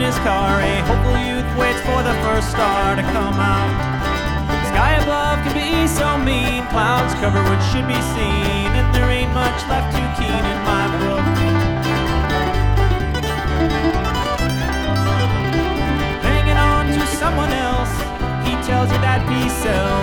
his car. A hopeful youth waits for the first star to come out. Sky above can be so mean, clouds cover what should be seen, and there ain't much left too keen in my book. Hanging on to someone else, he tells you that peace sells.